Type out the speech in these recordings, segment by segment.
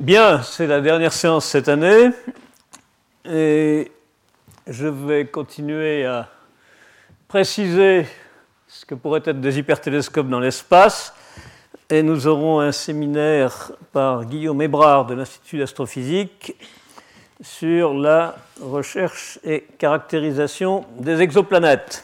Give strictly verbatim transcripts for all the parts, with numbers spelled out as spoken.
Bien, c'est la dernière séance cette année et je vais continuer à préciser ce que pourraient être des hypertélescopes dans l'espace et nous aurons un séminaire par Guillaume Hébrard de l'Institut d'astrophysique sur la recherche et caractérisation des exoplanètes.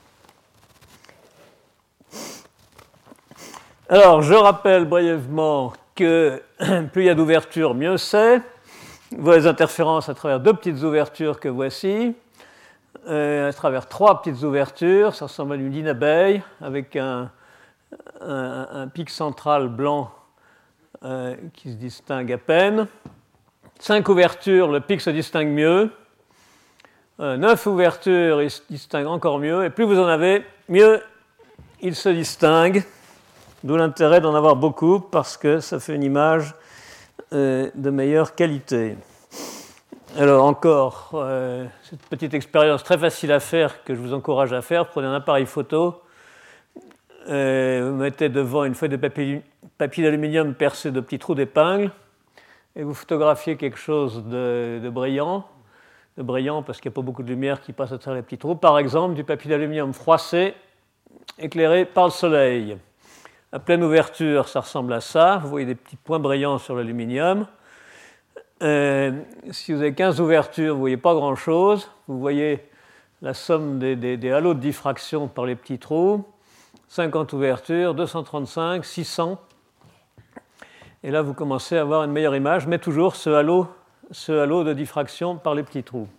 Alors, je rappelle brièvement que plus il y a d'ouvertures, mieux c'est. Vous voyez les interférences à travers deux petites ouvertures que voici, euh, à travers trois petites ouvertures. Ça ressemble à une ligne d'abeille avec un, un, un pic central blanc euh, qui se distingue à peine. Cinq ouvertures, le pic se distingue mieux. Euh, neuf ouvertures, il se distingue encore mieux. Et plus vous en avez, mieux il se distingue. D'où l'intérêt d'en avoir beaucoup, parce que ça fait une image euh, de meilleure qualité. Alors encore, euh, cette petite expérience très facile à faire, que je vous encourage à faire. Prenez un appareil photo, euh, vous mettez devant une feuille de papier, papier d'aluminium percée de petits trous d'épingle, et vous photographiez quelque chose de, de brillant, de brillant parce qu'il n'y a pas beaucoup de lumière qui passe à travers les petits trous. Par exemple, du papier d'aluminium froissé, éclairé par le soleil. À pleine ouverture, ça ressemble à ça. Vous voyez des petits points brillants sur l'aluminium. Euh, si vous avez quinze ouvertures, vous ne voyez pas grand-chose. Vous voyez la somme des, des, des halos de diffraction par les petits trous. cinquante ouvertures, deux cent trente-cinq, six cents. Et là, vous commencez à avoir une meilleure image, mais toujours ce halo, ce halo de diffraction par les petits trous.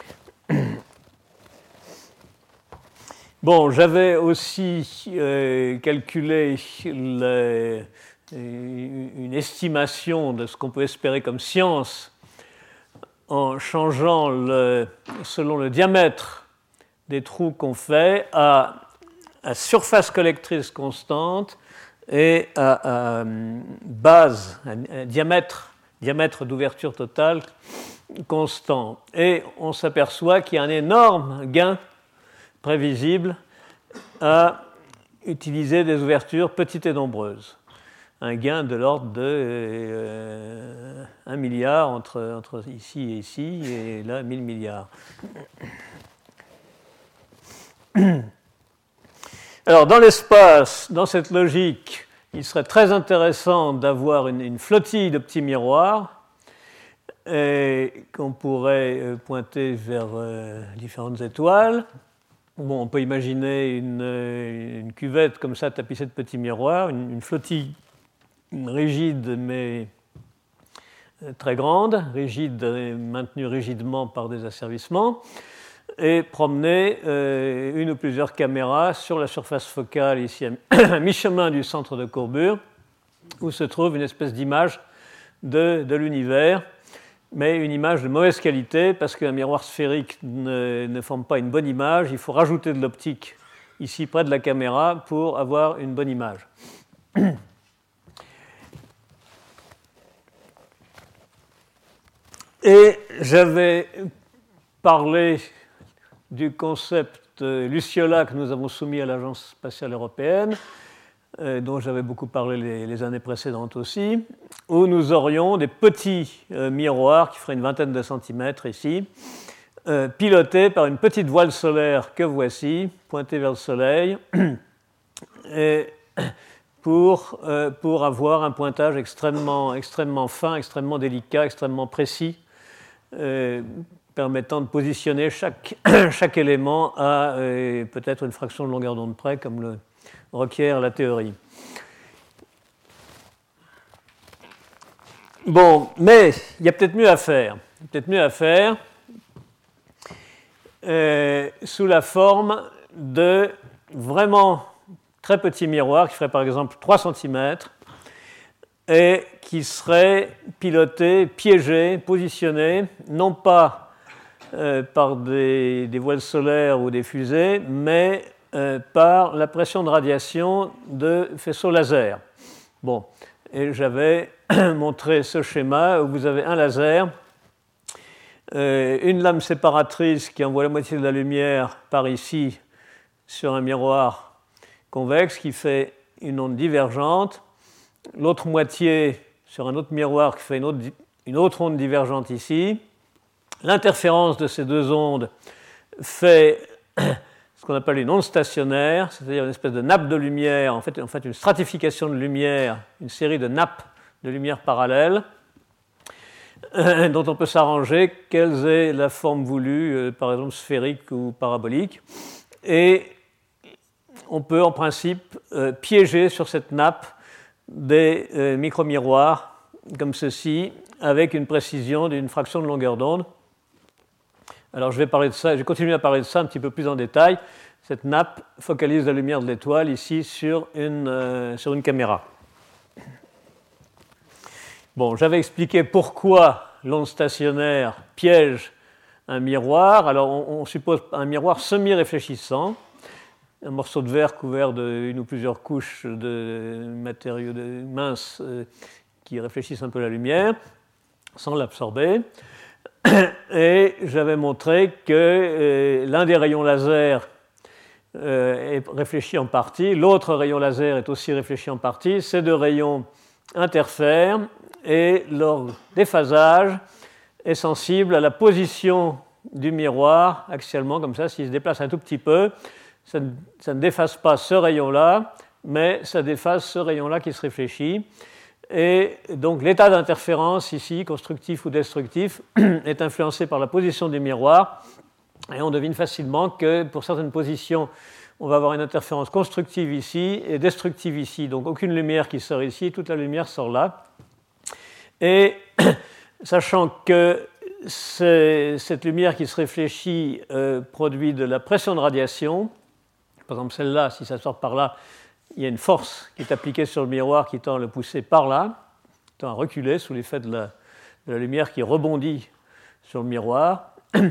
Bon, j'avais aussi euh, calculé le, une estimation de ce qu'on peut espérer comme science en changeant le, selon le diamètre des trous qu'on fait à, à surface collectrice constante et à, à base, à, à diamètre, diamètre d'ouverture totale constant. Et on s'aperçoit qu'il y a un énorme gain prévisible à utiliser des ouvertures petites et nombreuses. Un gain de l'ordre de euh, un milliard entre, entre ici et ici, et là, mille milliards. Alors, dans l'espace, dans cette logique, il serait très intéressant d'avoir une, une flottille de petits miroirs et qu'on pourrait pointer vers euh, différentes étoiles. Bon, on peut imaginer une, une cuvette comme ça, tapissée de petits miroirs, une, une flottille rigide mais très grande, rigide et maintenue rigidement par des asservissements, et promener euh, une ou plusieurs caméras sur la surface focale, ici à mi-chemin du centre de courbure, où se trouve une espèce d'image de, de l'univers, mais une image de mauvaise qualité, parce qu'un miroir sphérique ne, ne forme pas une bonne image. Il faut rajouter de l'optique ici près de la caméra pour avoir une bonne image. Et j'avais parlé du concept Luciola que nous avons soumis à l'Agence spatiale européenne, Euh, dont j'avais beaucoup parlé les, les années précédentes aussi, où nous aurions des petits euh, miroirs qui feraient une vingtaine de centimètres ici, euh, pilotés par une petite voile solaire que voici, pointée vers le Soleil, et pour, euh, pour avoir un pointage extrêmement, extrêmement fin, extrêmement délicat, extrêmement précis, euh, permettant de positionner chaque, chaque élément à euh, peut-être une fraction de longueur d'onde près, comme le requiert la théorie. Bon, mais il y a peut-être mieux à faire. Peut-être mieux à faire euh, sous la forme de vraiment très petits miroirs qui feraient par exemple trois centimètres et qui seraient pilotés, piégés, positionnés, non pas euh, par des, des voiles solaires ou des fusées, mais Euh, par la pression de radiation de faisceaux laser. Bon, et j'avais montré ce schéma où vous avez un laser, euh, une lame séparatrice qui envoie la moitié de la lumière par ici sur un miroir convexe qui fait une onde divergente, l'autre moitié sur un autre miroir qui fait une autre, une autre onde divergente ici. L'interférence de ces deux ondes fait ce qu'on appelle une onde stationnaire, c'est-à-dire une espèce de nappe de lumière, en fait, en fait une stratification de lumière, une série de nappes de lumière parallèles, euh, dont on peut s'arranger qu'elles aient la forme voulue, euh, par exemple sphérique ou parabolique. Et on peut en principe euh, piéger sur cette nappe des euh, micro-miroirs comme ceci, avec une précision d'une fraction de longueur d'onde. Alors je vais parler de ça, je vais continuer à parler de ça un petit peu plus en détail. Cette nappe focalise la lumière de l'étoile ici sur une, euh, sur une caméra. Bon, j'avais expliqué pourquoi l'onde stationnaire piège un miroir. Alors on, on suppose un miroir semi-réfléchissant, un morceau de verre couvert d'une ou plusieurs couches de matériaux de, minces euh, qui réfléchissent un peu la lumière sans l'absorber. Et j'avais montré que euh, l'un des rayons laser euh, est réfléchi en partie, l'autre rayon laser est aussi réfléchi en partie. Ces deux rayons interfèrent et leur déphasage est sensible à la position du miroir axialement, comme ça, s'il se déplace un tout petit peu, ça ne, ça ne déphase pas ce rayon-là, mais ça déphase ce rayon-là qui se réfléchit. Et donc l'état d'interférence ici, constructif ou destructif, est influencé par la position du miroir. Et on devine facilement que pour certaines positions, on va avoir une interférence constructive ici et destructive ici. Donc aucune lumière qui sort ici, toute la lumière sort là. Et sachant que cette lumière qui se réfléchit euh, produit de la pression de radiation, par exemple celle-là, si ça sort par là, il y a une force qui est appliquée sur le miroir qui tend à le pousser par là, qui tend à reculer sous l'effet de la, de la lumière qui rebondit sur le miroir.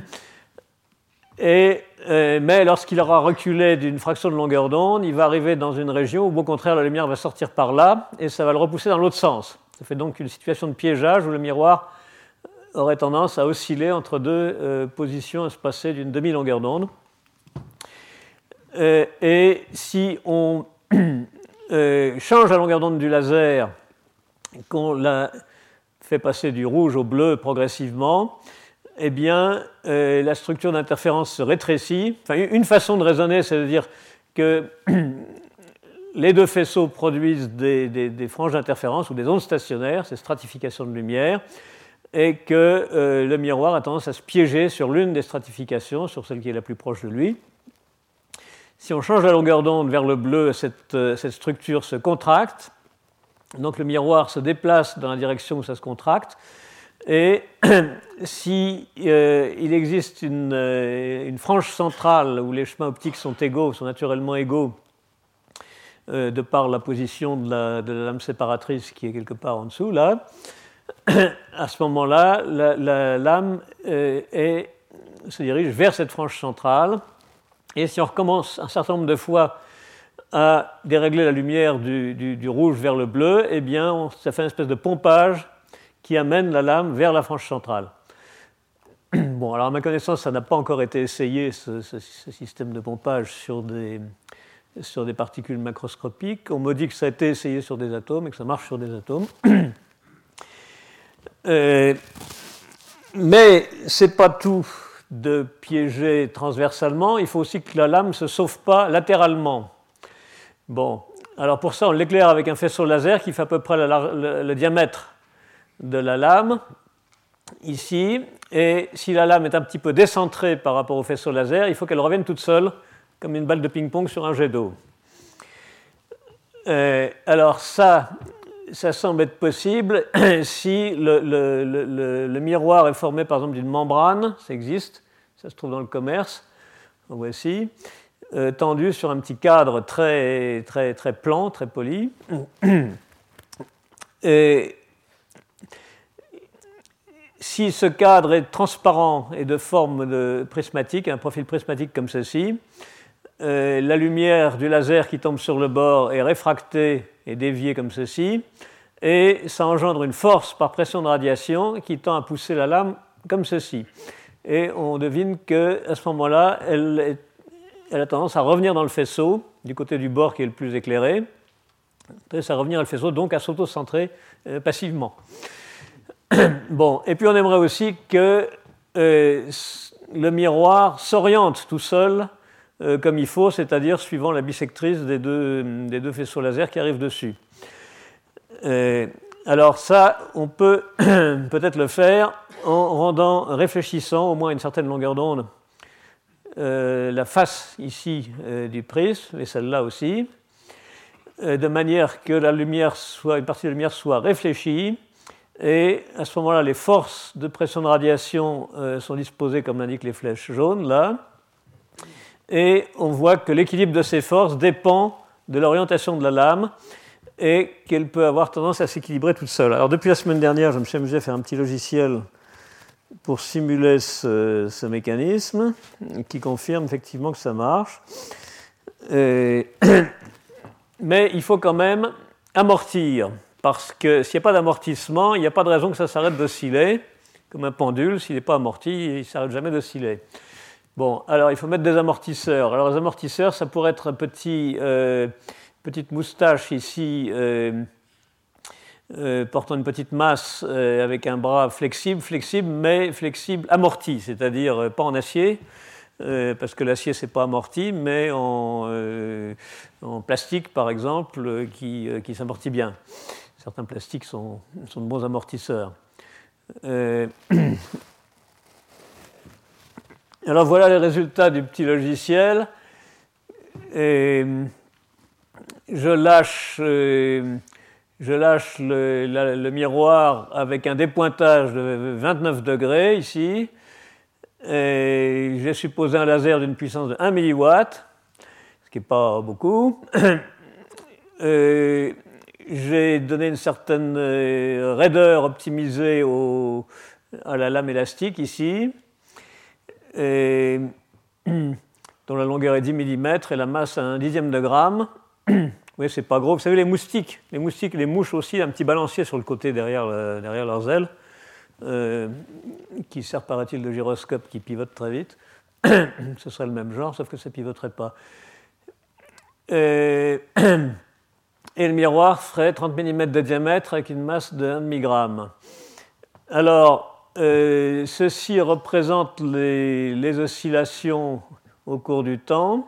Et, euh, mais lorsqu'il aura reculé d'une fraction de longueur d'onde, il va arriver dans une région où, au contraire, la lumière va sortir par là et ça va le repousser dans l'autre sens. Ça fait donc une situation de piégeage où le miroir aurait tendance à osciller entre deux euh, positions espacées d'une demi-longueur d'onde. Euh, et si on euh, change la longueur d'onde du laser, qu'on la fait passer du rouge au bleu progressivement, eh bien, euh, la structure d'interférence se rétrécit. Enfin, une façon de raisonner, c'est de dire que les deux faisceaux produisent des, des, des franges d'interférence ou des ondes stationnaires, ces stratifications de lumière, et que euh, le miroir a tendance à se piéger sur l'une des stratifications, sur celle qui est la plus proche de lui. Si on change la longueur d'onde vers le bleu, cette, cette structure se contracte, donc le miroir se déplace dans la direction où ça se contracte, et si euh, il existe une, euh, une frange centrale où les chemins optiques sont égaux, sont naturellement égaux, euh, de par la position de la, de la lame séparatrice qui est quelque part en dessous, là, à ce moment-là, la, la lame euh, est, se dirige vers cette frange centrale. Et si on recommence un certain nombre de fois à dérégler la lumière du, du, du rouge vers le bleu, eh bien, on, ça fait une espèce de pompage qui amène la lame vers la frange centrale. Bon, alors à ma connaissance, ça n'a pas encore été essayé, ce, ce, ce système de pompage, sur des, sur des particules macroscopiques. On me dit que ça a été essayé sur des atomes et que ça marche sur des atomes. euh, mais ce n'est pas tout de piéger transversalement, il faut aussi que la lame ne se sauve pas latéralement. Bon, alors pour ça, on l'éclaire avec un faisceau laser qui fait à peu près le, le, le diamètre de la lame, ici, et si la lame est un petit peu décentrée par rapport au faisceau laser, il faut qu'elle revienne toute seule, comme une balle de ping-pong sur un jet d'eau. Euh, alors ça, ça semble être possible si le, le, le, le miroir est formé par exemple d'une membrane, ça existe, ça se trouve dans le commerce, en voici, euh, tendu sur un petit cadre très, très, très plan, très poli. Et si ce cadre est transparent et de forme de prismatique, un profil prismatique comme ceci, euh, la lumière du laser qui tombe sur le bord est réfractée et déviée comme ceci, et ça engendre une force par pression de radiation qui tend à pousser la lame comme ceci. Et on devine qu'à ce moment-là, elle, est, elle a tendance à revenir dans le faisceau, du côté du bord qui est le plus éclairé, sa revenir à le faisceau, donc à s'auto-centrer euh, passivement. Bon, et puis on aimerait aussi que euh, le miroir s'oriente tout seul euh, comme il faut, c'est-à-dire suivant la bissectrice des deux, des deux faisceaux laser qui arrivent dessus. Euh, alors ça, on peut peut-être le faire en rendant réfléchissant au moins à une certaine longueur d'onde euh, la face ici euh, du prisme et celle-là aussi, euh, de manière que la lumière soit, une partie de la lumière soit réfléchie, et à ce moment-là, les forces de pression de radiation euh, sont disposées comme l'indiquent les flèches jaunes là, et on voit que l'équilibre de ces forces dépend de l'orientation de la lame et qu'elle peut avoir tendance à s'équilibrer toute seule. Alors depuis la semaine dernière, je me suis amusé à faire un petit logiciel pour simuler ce, ce mécanisme qui confirme effectivement que ça marche. Et mais il faut quand même amortir, parce que s'il n'y a pas d'amortissement, il n'y a pas de raison que ça s'arrête d'osciller, comme un pendule, s'il n'est pas amorti, il ne s'arrête jamais d'osciller. Bon, alors il faut mettre des amortisseurs. Alors les amortisseurs, ça pourrait être un petit, euh, petite moustache ici, euh, euh, portant une petite masse euh, avec un bras flexible, flexible, mais flexible amorti, c'est-à-dire euh, pas en acier, euh, parce que l'acier c'est pas amorti, mais en, euh, en plastique par exemple, euh, qui, euh, qui s'amortit bien. Certains plastiques sont, sont de bons amortisseurs. Euh, Alors voilà les résultats du petit logiciel. Et je lâche, euh, je lâche le, la, le miroir avec un dépointage de vingt-neuf degrés ici. Et j'ai supposé un laser d'une puissance de un milliwatt, ce qui n'est pas beaucoup. Et j'ai donné une certaine raideur optimisée au, à la lame élastique ici. Et, dont la longueur est dix millimètres et la masse à un dixième de gramme. Oui, c'est pas gros. Vous savez, les moustiques, les moustiques, les mouches aussi, un petit balancier sur le côté derrière, le, derrière leurs ailes, euh, qui sert, paraît-il, de gyroscope qui pivote très vite. Ce serait le même genre, sauf que ça ne pivoterait pas. Et, et le miroir ferait trente millimètres de diamètre avec une masse de un demi-gramme. Alors, Euh, ceci représente les, les oscillations au cours du temps,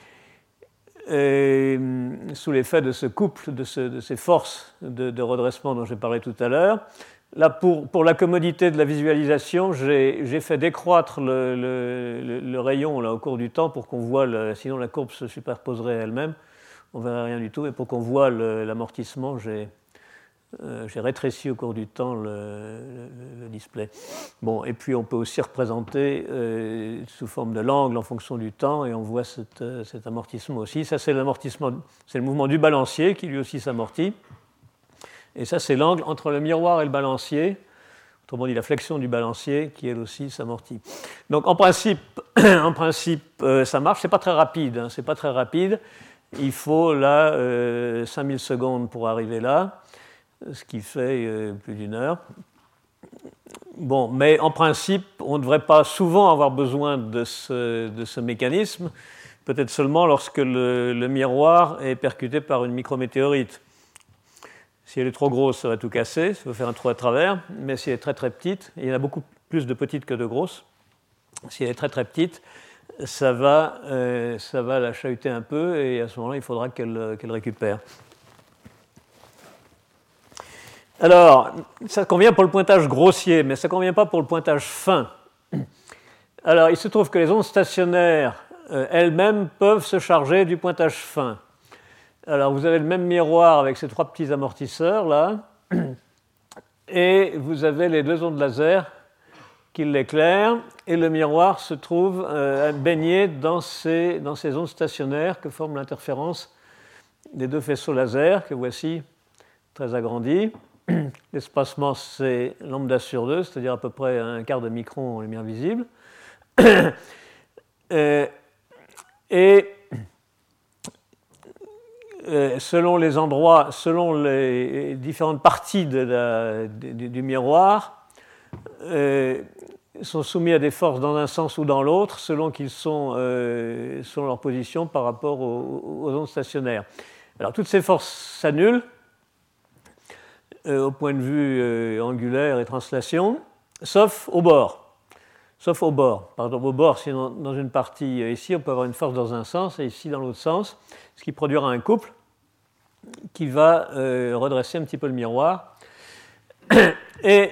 et, sous l'effet de ce couple, de, ce, de ces forces de, de redressement dont j'ai parlé tout à l'heure. Là, pour, pour la commodité de la visualisation, j'ai, j'ai fait décroître le, le, le rayon là, au cours du temps pour qu'on voit, le, sinon la courbe se superposerait elle-même, on ne verrait rien du tout, et pour qu'on voit le, l'amortissement, j'ai... Euh, j'ai rétréci au cours du temps le, le, le display. Bon, et puis on peut aussi représenter euh, sous forme de l'angle en fonction du temps, et on voit cette, euh, cet amortissement aussi. Ça, c'est l'amortissement, c'est le mouvement du balancier qui lui aussi s'amortit. Et ça, c'est l'angle entre le miroir et le balancier, autrement dit la flexion du balancier qui elle aussi s'amortit. Donc en principe, en principe euh, ça marche. C'est pas très rapide. Hein, c'est pas très rapide. Il faut là euh, cinq mille secondes pour arriver là, ce qui fait euh, plus d'une heure. Bon, mais en principe, on ne devrait pas souvent avoir besoin de ce, de ce mécanisme, peut-être seulement lorsque le, le miroir est percuté par une micrométéorite. Si elle est trop grosse, ça va tout casser, ça va faire un trou à travers, mais si elle est très très petite, il y en a beaucoup plus de petites que de grosses, si elle est très très petite, ça va, euh, ça va la chahuter un peu, et à ce moment-là, il faudra qu'elle, qu'elle récupère. Alors, ça convient pour le pointage grossier, mais ça ne convient pas pour le pointage fin. Alors, il se trouve que les ondes stationnaires euh, elles-mêmes peuvent se charger du pointage fin. Alors, vous avez le même miroir avec ces trois petits amortisseurs, là, et vous avez les deux ondes laser qui l'éclairent, et le miroir se trouve euh, baigné dans ces, dans ces ondes stationnaires que forme l'interférence des deux faisceaux laser, que voici très agrandis. L'espacement, c'est lambda sur deux, c'est-à-dire à peu près un quart de micron en lumière visible. et, et selon les endroits, selon les différentes parties de la, du, du miroir, euh, sont soumis à des forces dans un sens ou dans l'autre, selon qu'ils sont, euh, selon leur position par rapport aux, aux ondes stationnaires. Alors toutes ces forces s'annulent euh, au point de vue euh, angulaire et translation, sauf au bord. Sauf au bord. Par exemple, au bord, si dans, dans une partie euh, ici, on peut avoir une force dans un sens et ici dans l'autre sens, ce qui produira un couple qui va euh, redresser un petit peu le miroir. Et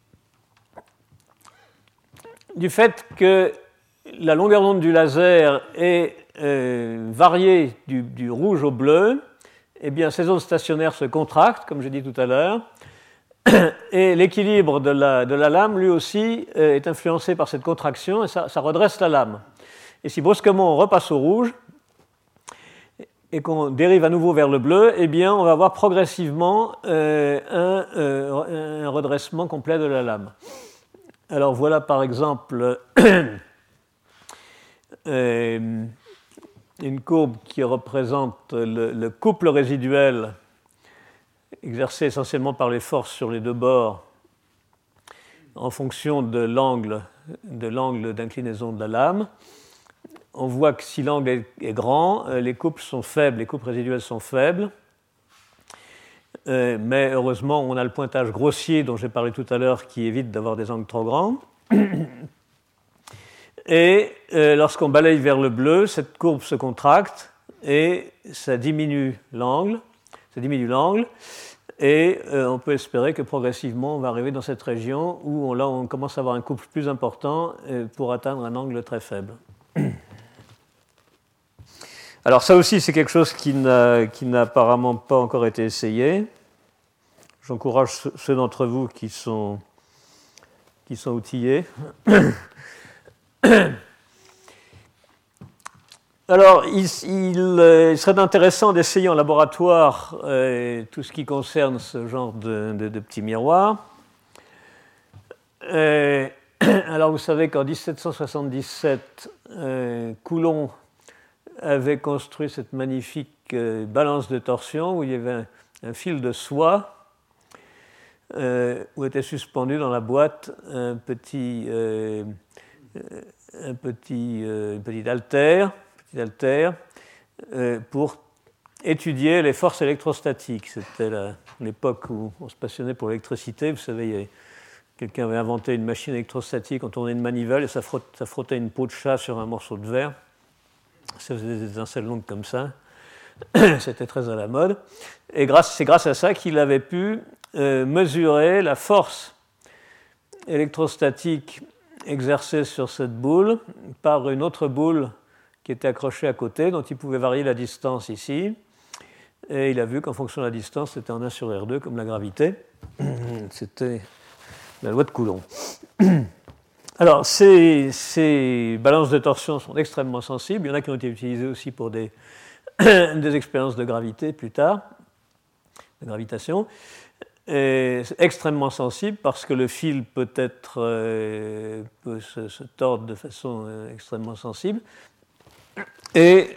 du fait que la longueur d'onde du laser est euh, variée du, du rouge au bleu, eh bien, ces zones stationnaires se contractent, comme j'ai dit tout à l'heure, et l'équilibre de la, de la lame, lui aussi, euh, est influencé par cette contraction, et ça, ça redresse la lame. Et si brusquement on repasse au rouge, et qu'on dérive à nouveau vers le bleu, eh bien, on va avoir progressivement euh, un, euh, un redressement complet de la lame. Alors voilà par exemple euh, une courbe qui représente le, le couple résiduel exercé essentiellement par les forces sur les deux bords en fonction de l'angle, de l'angle d'inclinaison de la lame. On voit que si l'angle est, est grand, les couples sont faibles, les couples résiduels sont faibles. Euh, mais heureusement, on a le pointage grossier dont j'ai parlé tout à l'heure qui évite d'avoir des angles trop grands. Et euh, lorsqu'on balaye vers le bleu, cette courbe se contracte et ça diminue l'angle. Ça diminue l'angle. Et euh, on peut espérer que progressivement, on va arriver dans cette région où on, là, on commence à avoir un couple plus important euh, pour atteindre un angle très faible. Alors ça aussi, c'est quelque chose qui n'a, qui n'a apparemment pas encore été essayé. J'encourage ceux d'entre vous qui sont, qui sont outillés. Alors, il, il, il serait intéressant d'essayer en laboratoire euh, tout ce qui concerne ce genre de, de, de petits miroirs. Euh, alors, vous savez qu'en dix-sept cent soixante-dix-sept, euh, Coulomb avait construit cette magnifique euh, balance de torsion où il y avait un, un fil de soie euh, où était suspendu dans la boîte un petit, euh, un petit, euh, une petite haltère, petit haltère euh, pour étudier les forces électrostatiques. C'était la, l'époque où on se passionnait pour l'électricité. Vous savez, il y a, quelqu'un avait inventé une machine électrostatique, on tournait une manivelle et ça, frotte, ça frottait une peau de chat sur un morceau de verre. Ça faisait des étincelles longues comme ça. C'était très à la mode. Et grâce, c'est grâce à ça qu'il avait pu euh, mesurer la force électrostatique exercée sur cette boule par une autre boule qui était accrochée à côté, dont il pouvait varier la distance ici. Et il a vu qu'en fonction de la distance, c'était en un sur R deux, comme la gravité. C'était la loi de Coulomb. Alors, ces, ces balances de torsion sont extrêmement sensibles. Il y en a qui ont été utilisées aussi pour des, des expériences de gravité plus tard, de gravitation. Et c'est extrêmement sensible parce que le fil peut, être, euh, peut se, se tordre de façon euh, extrêmement sensible. Et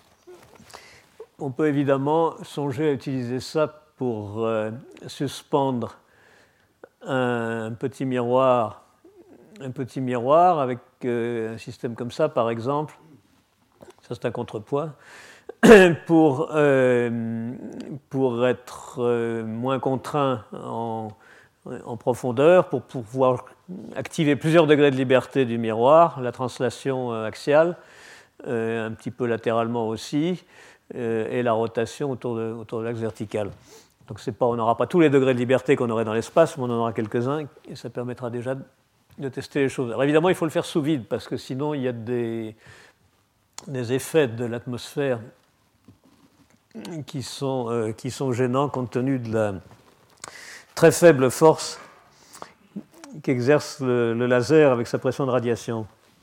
on peut évidemment songer à utiliser ça pour euh, suspendre un, un petit miroir un petit miroir avec euh, un système comme ça, par exemple, ça c'est un contrepoids, pour, euh, pour être euh, moins contraint en, en profondeur, pour pouvoir activer plusieurs degrés de liberté du miroir, la translation euh, axiale, euh, un petit peu latéralement aussi, euh, et la rotation autour de, autour de l'axe vertical. Donc c'est pas, on n'aura pas tous les degrés de liberté qu'on aurait dans l'espace, mais on en aura quelques-uns, et ça permettra déjà de de tester les choses. Alors évidemment, il faut le faire sous vide, parce que sinon, il y a des, des effets de l'atmosphère qui sont, euh, qui sont gênants compte tenu de la très faible force qu'exerce le, le laser avec sa pression de radiation.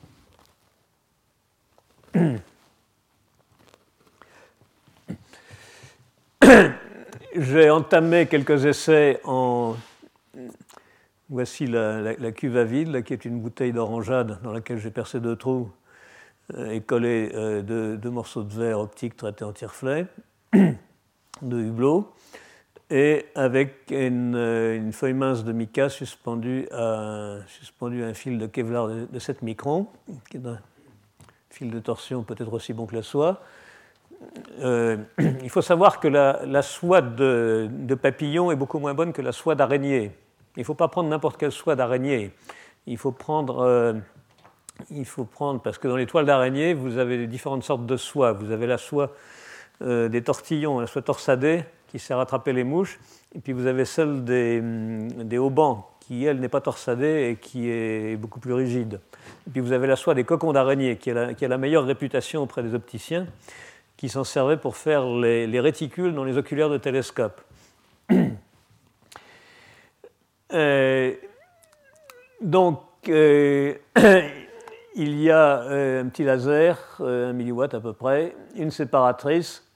J'ai entamé quelques essais en... Voici la, la, la cuve à vide, là, qui est une bouteille d'orangeade dans laquelle j'ai percé deux trous euh, et collé euh, deux, deux morceaux de verre optique traités en tire-flait, de hublot, et avec une, une feuille mince de mica suspendue à, suspendue à un fil de Kevlar de, de sept microns, qui est un fil de torsion peut-être aussi bon que la soie. euh, il faut savoir que la, la soie de, de papillon est beaucoup moins bonne que la soie d'araignée. Il ne faut pas prendre n'importe quelle soie d'araignée. Il faut prendre, euh, il faut prendre, parce que dans les toiles d'araignée, vous avez différentes sortes de soie. Vous avez la soie euh, des tortillons, la soie torsadée, qui sert à attraper les mouches, et puis vous avez celle des, des haubans, qui, elle, n'est pas torsadée et qui est beaucoup plus rigide. Et puis vous avez la soie des cocons d'araignée, qui, qui a la meilleure réputation auprès des opticiens, qui s'en servaient pour faire les, les réticules dans les oculaires de télescope. euh, donc, euh, il y a euh, un petit laser, euh, un milliwatt à peu près, une séparatrice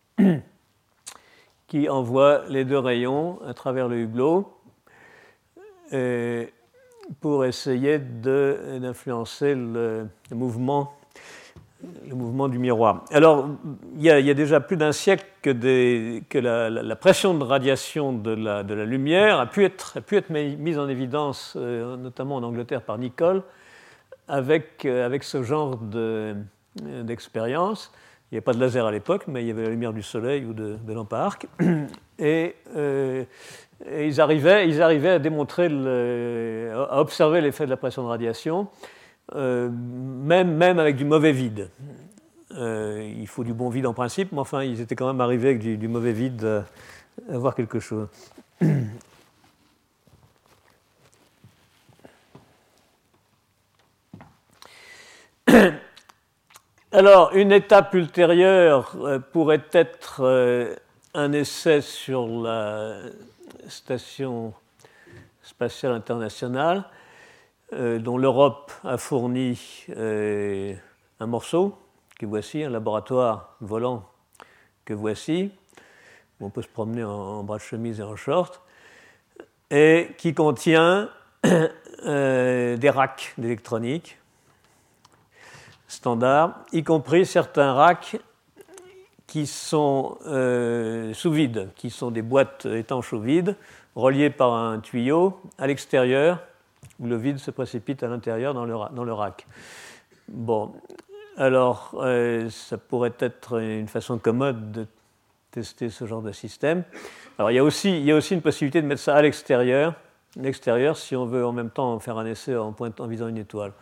qui envoie les deux rayons à travers le hublot euh, pour essayer de, d'influencer le, le mouvement le mouvement du miroir. Alors, il y a, il y a déjà plus d'un siècle que, des, que la, la, la pression de radiation de la, de la lumière a pu être, a pu être mise en évidence, euh, notamment en Angleterre par Nicol, avec, euh, avec ce genre de, d'expérience. Il n'y avait pas de laser à l'époque, mais il y avait la lumière du soleil ou de, de lampes à arc. Et, euh, et ils, arrivaient, ils arrivaient à démontrer, le, à observer l'effet de la pression de radiation, Euh, même, même avec du mauvais vide. Euh, il faut du bon vide en principe, mais enfin, ils étaient quand même arrivés avec du, du mauvais vide à, à voir quelque chose. Alors, une étape ultérieure euh, pourrait être euh, un essai sur la Station spatiale internationale, Euh, dont l'Europe a fourni euh, un morceau, que voici, un laboratoire volant que voici, où on peut se promener en, en bras de chemise et en short, et qui contient euh, des racks d'électronique standards, y compris certains racks qui sont euh, sous vide, qui sont des boîtes étanches au vide, reliées par un tuyau à l'extérieur, où le vide se précipite à l'intérieur dans le, dans le rack. Bon, alors euh, ça pourrait être une façon commode de tester ce genre de système. Alors il y a aussi, il y a aussi une possibilité de mettre ça à l'extérieur, l'extérieur si on veut en même temps faire un essai en, pointe, en visant une étoile.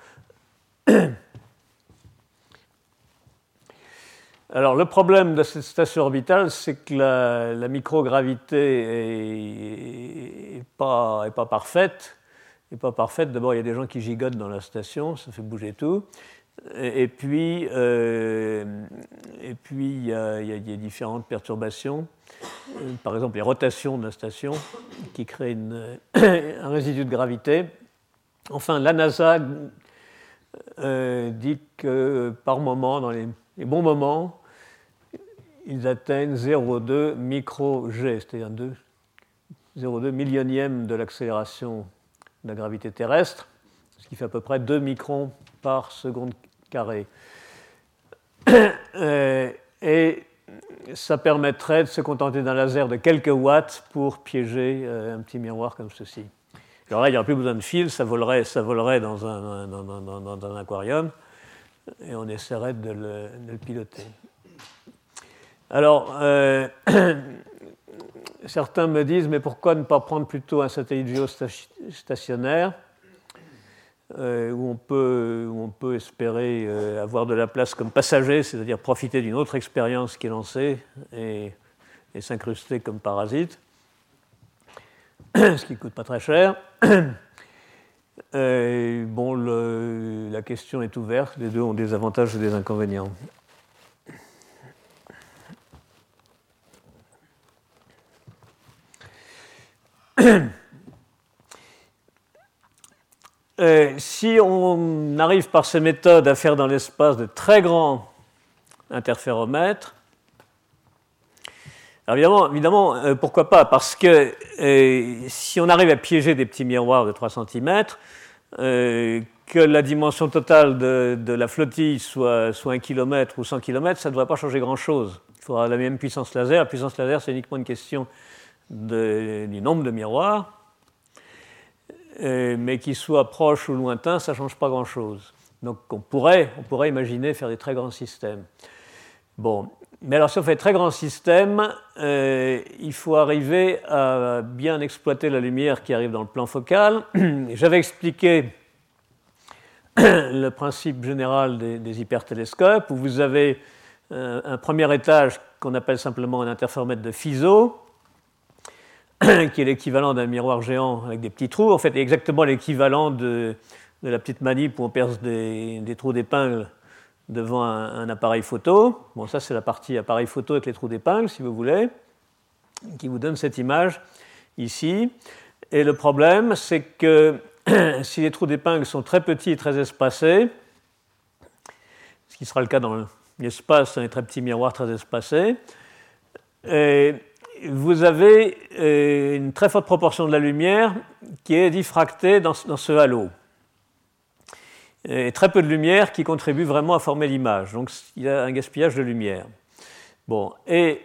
Alors le problème de cette station orbitale, c'est que la, la microgravité n'est pas, est pas parfaite. n'est pas parfaite. D'abord, il y a des gens qui gigotent dans la station, ça fait bouger tout. Et, et puis, euh, et puis il, y a, il, y a, il y a différentes perturbations. Par exemple, les rotations de la station qui créent une, un résidu de gravité. Enfin, la NASA euh, dit que par moment, dans les, les bons moments, ils atteignent zéro virgule deux micro-G, c'est-à-dire zéro virgule deux millionième de l'accélération de la gravité terrestre, ce qui fait à peu près deux microns par seconde carrée. Et ça permettrait de se contenter d'un laser de quelques watts pour piéger un petit miroir comme ceci. Alors là, il n'y aurait plus besoin de fil, ça volerait, ça volerait dans, un, dans, dans, dans, dans un aquarium et on essaierait de le, de le piloter. Alors, euh, certains me disent, mais pourquoi ne pas prendre plutôt un satellite géostationnaire euh, où, on peut, où on peut espérer euh, avoir de la place comme passager, c'est-à-dire profiter d'une autre expérience qui est lancée et, et s'incruster comme parasite, ce qui ne coûte pas très cher. Euh, bon, le, la question est ouverte, les deux ont des avantages et des inconvénients. Euh, si on arrive par ces méthodes à faire dans l'espace de très grands interféromètres, alors évidemment, évidemment euh, pourquoi pas? Parce que euh, si on arrive à piéger des petits miroirs de trois centimètres, euh, que la dimension totale de, de la flottille soit, soit un kilomètre ou cent kilomètres, ça ne devrait pas changer grand-chose. Il faudra la même puissance laser. La puissance laser, c'est uniquement une question de, du nombre de miroirs. Euh, mais qu'ils soient proches ou lointains, ça ne change pas grand-chose. Donc on pourrait, on pourrait imaginer faire des très grands systèmes. Bon, Mais alors, si on fait très grand système, euh, il faut arriver à bien exploiter la lumière qui arrive dans le plan focal. J'avais expliqué le principe général des, des hypertélescopes, où vous avez euh, un premier étage qu'on appelle simplement un interféromètre de Fizeau, qui est l'équivalent d'un miroir géant avec des petits trous. En fait, exactement l'équivalent de, de la petite manip où on perce des, des trous d'épingle devant un, un appareil photo. Bon, ça, c'est la partie appareil photo avec les trous d'épingle, si vous voulez, qui vous donne cette image ici. Et le problème, c'est que si les trous d'épingle sont très petits et très espacés, ce qui sera le cas dans l'espace, dans les très petits miroirs très espacés, et vous avez une très forte proportion de la lumière qui est diffractée dans, dans ce halo. Et très peu de lumière qui contribue vraiment à former l'image. Donc il y a un gaspillage de lumière. Bon, et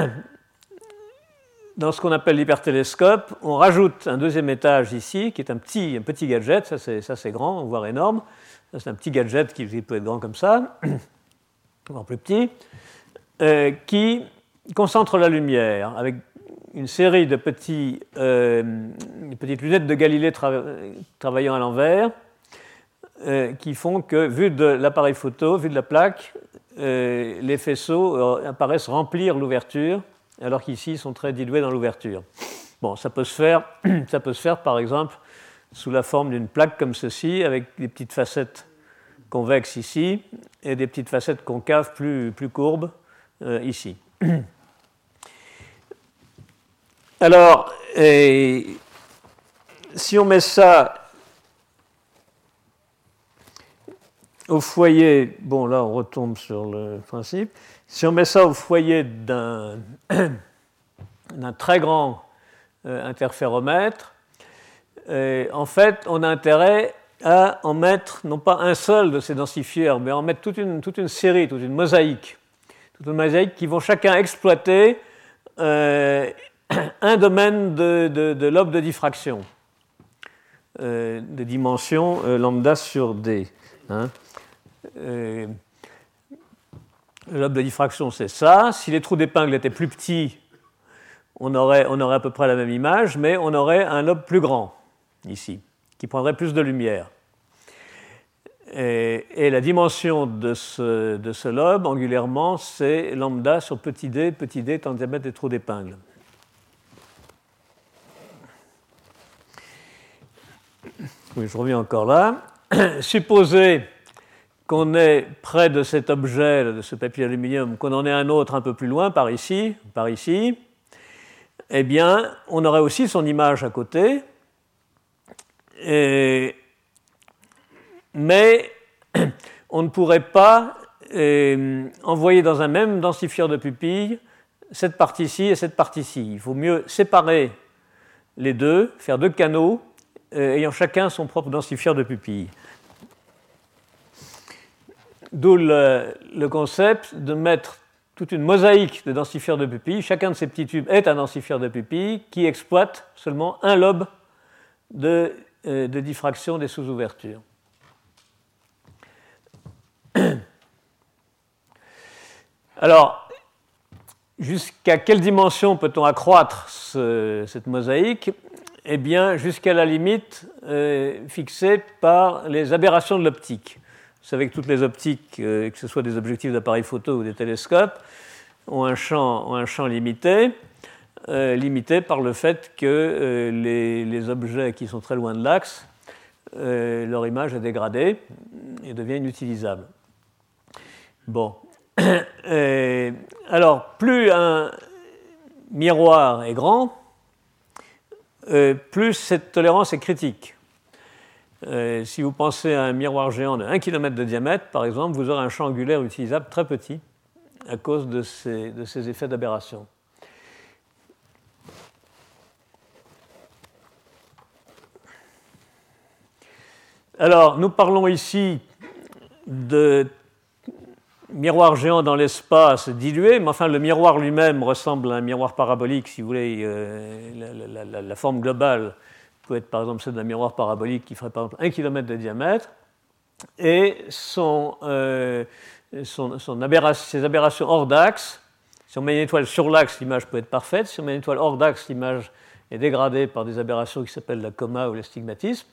dans ce qu'on appelle l'hypertélescope, on rajoute un deuxième étage ici, qui est un petit, un petit gadget, ça c'est, ça c'est grand, voire énorme. Ça c'est un petit gadget qui peut être grand comme ça, voire plus petit, euh, qui concentre la lumière avec une série de petits, euh, petites lunettes de Galilée tra- travaillant à l'envers, euh, qui font que, vu de l'appareil photo, vu de la plaque, euh, les faisceaux euh, apparaissent remplir l'ouverture, alors qu'ici ils sont très dilués dans l'ouverture. Bon, ça peut se faire, ça peut se faire par exemple sous la forme d'une plaque comme ceci, avec des petites facettes convexes ici et des petites facettes concaves plus, plus courbes euh, ici. Alors, et, si on met ça au foyer, bon là on retombe sur le principe, si on met ça au foyer d'un, d'un très grand euh, interféromètre, euh, en fait on a intérêt à en mettre non pas un seul de ces densifieurs, mais à en mettre toute une, toute une série, toute une mosaïque, toute une mosaïque qui vont chacun exploiter euh, un domaine de, de, de lobe de diffraction, euh, de dimension euh, lambda sur D. Hein. Euh, le lobe de diffraction, c'est ça. Si les trous d'épingle étaient plus petits, on aurait, on aurait à peu près la même image, mais on aurait un lobe plus grand, ici, qui prendrait plus de lumière. Et, et la dimension de ce, de ce lobe, angulairement, c'est lambda sur petit d, petit d étant le diamètre des trous d'épingle. Oui, je reviens encore là. Supposez qu'on est près de cet objet, de ce papier aluminium, qu'on en ait un autre un peu plus loin, par ici, par ici, eh bien, on aurait aussi son image à côté, et, mais on ne pourrait pas euh, envoyer dans un même densifieur de pupille cette partie-ci et cette partie-ci. Il faut mieux séparer les deux, faire deux canaux, euh, ayant chacun son propre densifieur de pupille. D'où le, le concept de mettre toute une mosaïque de densifieurs de pupille. Chacun de ces petits tubes est un densifieur de pupille qui exploite seulement un lobe de, euh, de diffraction des sous-ouvertures. Alors, jusqu'à quelle dimension peut-on accroître ce, cette mosaïque ? Eh bien, jusqu'à la limite euh, fixée par les aberrations de l'optique. Vous savez que toutes les optiques, euh, que ce soit des objectifs d'appareil photo ou des télescopes, ont un champ, ont un champ limité, euh, limité par le fait que euh, les, les objets qui sont très loin de l'axe, euh, leur image est dégradée et devient inutilisable. Bon. Et, alors, plus un miroir est grand, euh, plus cette tolérance est critique. Euh, si vous pensez à un miroir géant de un kilomètre de diamètre, par exemple, vous aurez un champ angulaire utilisable très petit à cause de ces, de ces effets d'aberration. Alors, nous parlons ici de miroir géant dans l'espace dilué, mais enfin, le miroir lui-même ressemble à un miroir parabolique, si vous voulez, euh, la, la, la, la forme globale peut être par exemple celle d'un miroir parabolique qui ferait par exemple un kilomètre de diamètre, et son, euh, son, son aberration, ses aberrations hors d'axe. Si on met une étoile sur l'axe, l'image peut être parfaite. Si on met une étoile hors d'axe, l'image est dégradée par des aberrations qui s'appellent la coma ou l'astigmatisme.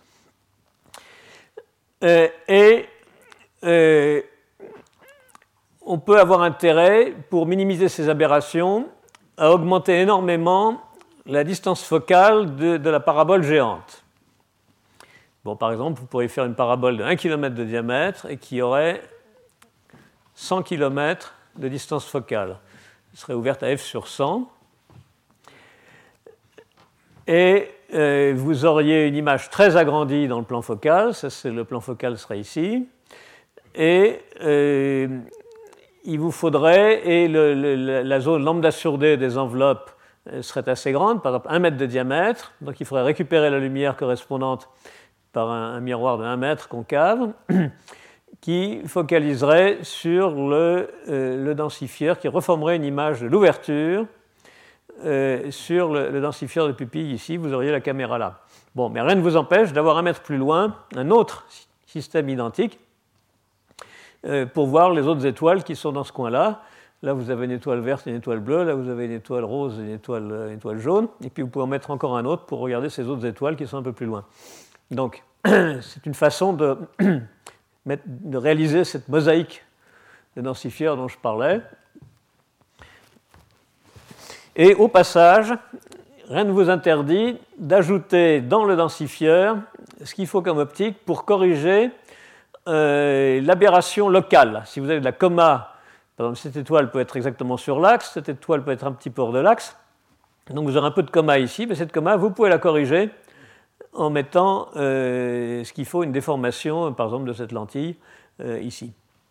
Euh, et euh, on peut avoir intérêt, pour minimiser ces aberrations, à augmenter énormément la distance focale de, de la parabole géante. Bon, par exemple, vous pourriez faire une parabole de un kilomètre de diamètre et qui aurait cent kilomètres de distance focale. Elle serait ouverte à f sur cent. Et euh, vous auriez une image très agrandie dans le plan focal. Ça, c'est, le plan focal serait ici. Et euh, il vous faudrait, et le, le, la zone lambda sur D des enveloppes serait assez grande, par exemple un mètre de diamètre. Donc il faudrait récupérer la lumière correspondante par un, un miroir de un mètre concave qui focaliserait sur le, euh, le densifieur, qui reformerait une image de l'ouverture euh, sur le, le densifieur de pupille ici. Vous auriez la caméra là. Bon, mais rien ne vous empêche d'avoir un mètre plus loin un autre système identique euh, pour voir les autres étoiles qui sont dans ce coin-là. Là, vous avez une étoile verte et une étoile bleue. Là, vous avez une étoile rose et une étoile, une étoile jaune. Et puis, vous pouvez en mettre encore un autre pour regarder ces autres étoiles qui sont un peu plus loin. Donc, c'est une façon de, de réaliser cette mosaïque de densifieurs dont je parlais. Et au passage, rien ne vous interdit d'ajouter dans le densifieur ce qu'il faut comme optique pour corriger euh, l'aberration locale. Si vous avez de la coma, par exemple, cette étoile peut être exactement sur l'axe, cette étoile peut être un petit peu hors de l'axe. Donc vous aurez un peu de coma ici, mais cette coma, vous pouvez la corriger en mettant euh, ce qu'il faut, une déformation, par exemple, de cette lentille euh, ici.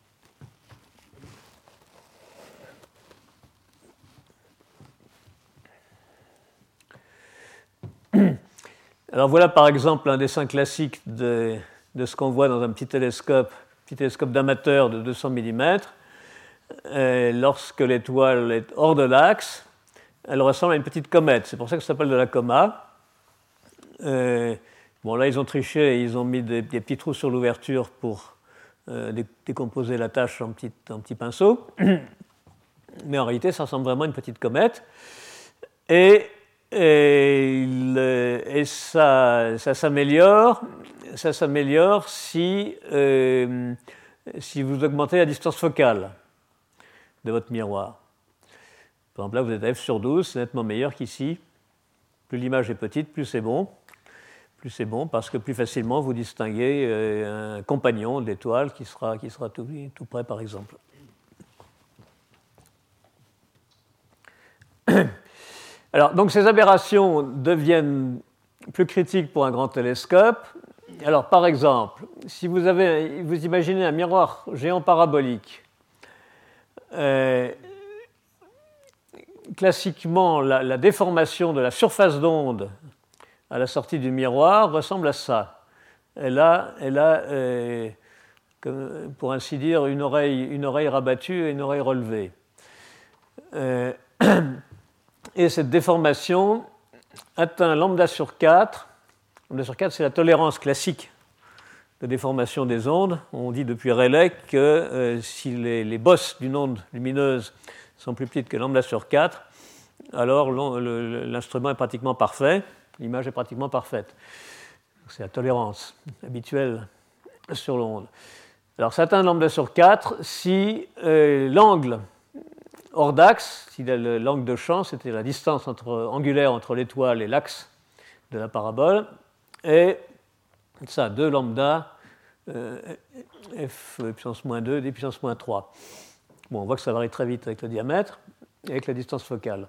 Alors voilà par exemple un dessin classique de, de ce qu'on voit dans un petit télescope, petit télescope d'amateur de deux cents millimètres. Euh, lorsque l'étoile est hors de l'axe, elle ressemble à une petite comète. C'est pour ça que ça s'appelle de la coma. Euh, bon, là, ils ont triché et ils ont mis des, des petits trous sur l'ouverture pour euh, dé- décomposer la tâche en petits en petit pinceaux. Mais en réalité, ça ressemble vraiment à une petite comète. Et, et, le, et ça, ça s'améliore, ça s'améliore si, euh, si vous augmentez la distance focale de votre miroir. Par exemple, là, vous êtes à f sur douze, c'est nettement meilleur qu'ici. Plus l'image est petite, plus c'est bon. Plus c'est bon parce que plus facilement vous distinguez euh, un compagnon de l'étoile qui sera, qui sera tout, tout près, par exemple. Alors, donc ces aberrations deviennent plus critiques pour un grand télescope. Alors, par exemple, si vous, avez, vous imaginez un miroir géant parabolique, euh, classiquement, la, la déformation de la surface d'onde à la sortie du miroir ressemble à ça. Elle a, elle a euh, comme, pour ainsi dire, une oreille, une oreille rabattue et une oreille relevée. Euh, et cette déformation atteint lambda sur quatre. Lambda sur quatre, c'est la tolérance classique de déformation des ondes. On dit depuis Rayleigh que euh, si les, les bosses d'une onde lumineuse sont plus petites que lambda sur quatre, alors l'instrument est pratiquement parfait. L'image est pratiquement parfaite. C'est la tolérance habituelle sur l'onde. Alors, ça atteint lambda sur quatre si euh, l'angle hors d'axe, si l'angle de champ, c'était la distance entre, angulaire entre l'étoile et l'axe de la parabole, et ça, deux lambda, euh, f puissance moins deux, d puissance moins trois. Bon, on voit que ça varie très vite avec le diamètre et avec la distance focale.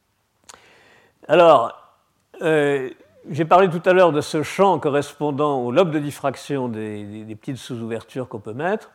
Alors, Euh, j'ai parlé tout à l'heure de ce champ correspondant au lobe de diffraction des, des, des petites sous-ouvertures qu'on peut mettre.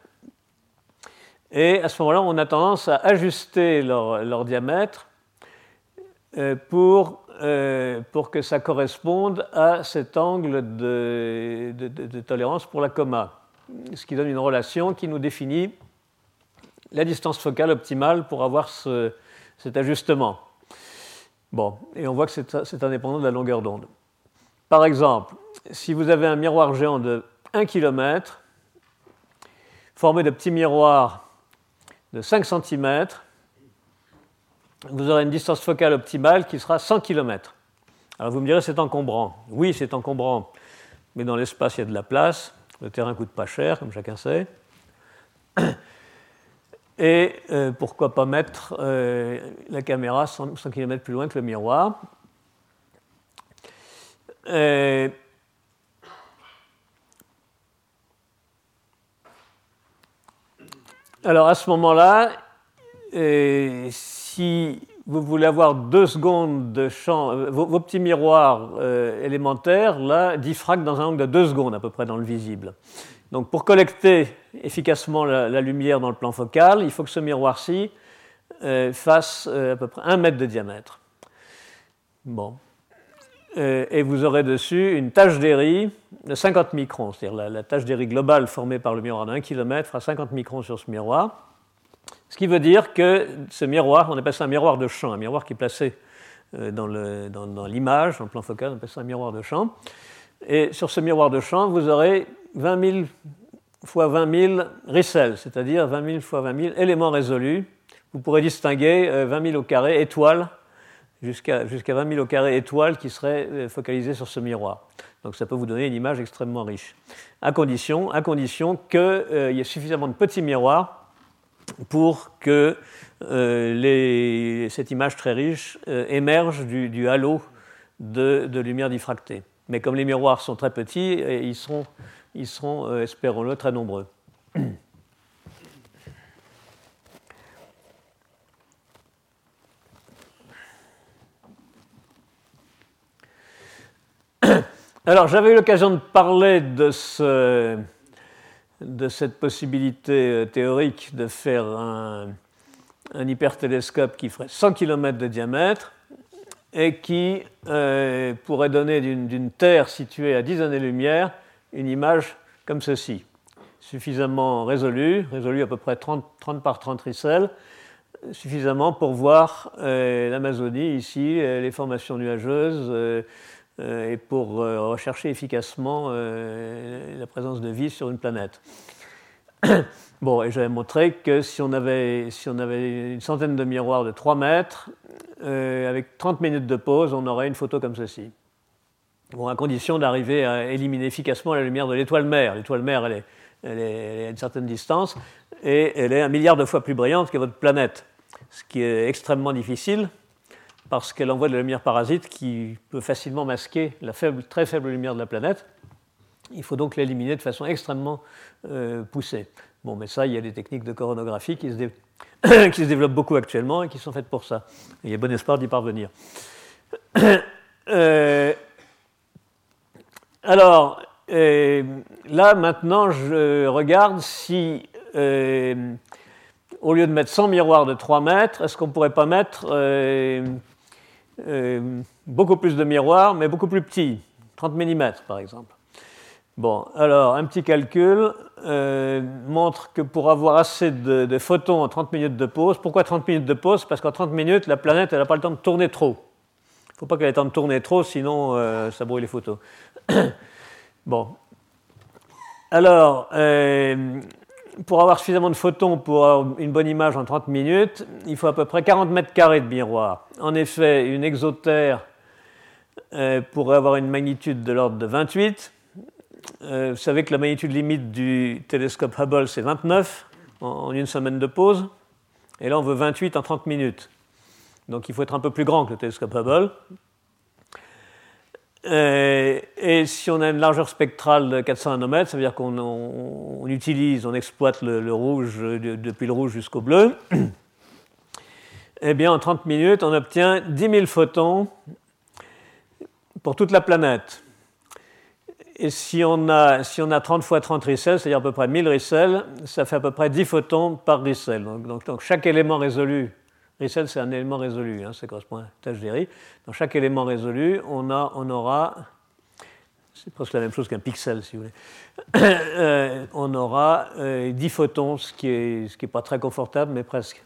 Et à ce moment-là, on a tendance à ajuster leur, leur diamètre euh, pour, euh, pour que ça corresponde à cet angle de, de, de, de tolérance pour la coma. Ce qui donne une relation qui nous définit la distance focale optimale pour avoir ce, cet ajustement. Bon, et on voit que c'est, c'est indépendant de la longueur d'onde. Par exemple, si vous avez un miroir géant de un kilomètre, formé de petits miroirs de cinq centimètres, vous aurez une distance focale optimale qui sera cent kilomètres. Alors vous me direz, c'est encombrant. Oui, c'est encombrant, mais dans l'espace, il y a de la place. Le terrain ne coûte pas cher, comme chacun sait. Et euh, pourquoi pas mettre euh, la caméra cent kilomètres plus loin que le miroir. Et alors à ce moment-là, euh, si vous voulez avoir deux secondes de champ, euh, vos, vos petits miroirs euh, élémentaires, là, diffractent dans un angle de deux secondes à peu près dans le visible. Donc pour collecter efficacement la, la lumière dans le plan focal, il faut que ce miroir-ci euh, fasse euh, à peu près un mètre de diamètre. Bon. Euh, et vous aurez dessus une tache d'Airy de cinquante microns, c'est-à-dire la, la tache d'Airy globale formée par le miroir de un kilomètre fera cinquante microns sur ce miroir. Ce qui veut dire que ce miroir, on appelle ça un miroir de champ, un miroir qui est placé euh, dans, le, dans, dans l'image, dans le plan focal, on appelle ça un miroir de champ. Et sur ce miroir de champ, vous aurez vingt mille fois vingt mille ricelles, c'est-à-dire vingt mille fois vingt mille éléments résolus. Vous pourrez distinguer euh, vingt mille au carré étoiles, jusqu'à, jusqu'à vingt mille au carré étoiles qui seraient euh, focalisées sur ce miroir. Donc ça peut vous donner une image extrêmement riche, à condition, à condition qu'il euh, y ait suffisamment de petits miroirs pour que euh, les, cette image très riche euh, émerge du, du halo de, de lumière diffractée. Mais comme les miroirs sont très petits, ils seront, ils seront euh, espérons-le, très nombreux. Alors, j'avais eu l'occasion de parler de, ce, de cette possibilité théorique de faire un, un hypertélescope qui ferait cent kilomètres de diamètre et qui euh, pourrait donner d'une, d'une Terre située à dix années-lumière une image comme ceci, suffisamment résolue, résolue à peu près trente, trente par trente ricelles, suffisamment pour voir euh, l'Amazonie ici, les formations nuageuses, euh, euh, et pour euh, rechercher efficacement euh, la présence de vie sur une planète. Bon, et j'avais montré que si on avait, si on avait une centaine de miroirs de trois mètres, euh, avec trente minutes de pause, on aurait une photo comme ceci. Bon, à condition d'arriver à éliminer efficacement la lumière de l'étoile mère. L'étoile mère, elle est, elle, est, elle est à une certaine distance, et elle est un milliard de fois plus brillante que votre planète, ce qui est extrêmement difficile, parce qu'elle envoie de la lumière parasite qui peut facilement masquer la faible, très faible lumière de la planète. Il faut donc l'éliminer de façon extrêmement euh, poussée. Bon, mais ça, il y a des techniques de coronographie qui se, dé... qui se développent beaucoup actuellement et qui sont faites pour ça. Et il y a bon espoir d'y parvenir. euh... Alors, euh, là, maintenant, je regarde si, euh, au lieu de mettre cent miroirs de trois mètres, est-ce qu'on ne pourrait pas mettre euh, euh, beaucoup plus de miroirs, mais beaucoup plus petits, trente millimètres, par exemple. Bon, alors, un petit calcul euh, montre que pour avoir assez de, de photons en trente minutes de pause, pourquoi trente minutes de pause? Parce qu'en trente minutes, la planète, elle n'a pas le temps de tourner trop. Il ne faut pas qu'elle ait le temps de tourner trop, sinon euh, ça brouille les photos. Bon. Alors, euh, pour avoir suffisamment de photons pour avoir une bonne image en trente minutes, il faut à peu près quarante mètres carrés de miroir. En effet, une exotère euh, pourrait avoir une magnitude de l'ordre de vingt-huit. Euh, vous savez que la magnitude limite du télescope Hubble, c'est vingt-neuf en, en une semaine de pause. Et là, on veut vingt-huit en trente minutes. Donc, il faut être un peu plus grand que le télescope Hubble. Euh, et si on a une largeur spectrale de quatre cents nanomètres, ça veut dire qu'on on, on utilise, on exploite le, le rouge de, depuis le rouge jusqu'au bleu. Eh bien, en trente minutes, on obtient dix mille photons pour toute la planète. Et si on a, si on a trente fois trente ricelles, c'est-à-dire à peu près mille ricelles, ça fait à peu près dix photons par ricelle. Donc, donc, donc chaque élément résolu, ricelle c'est un élément résolu, hein, ça correspond à la tâche d'Airy. Dans chaque élément résolu, on, a, on aura, c'est presque la même chose qu'un pixel si vous voulez, euh, on aura euh, dix photons, ce qui n'est ce qui est pas très confortable, mais presque.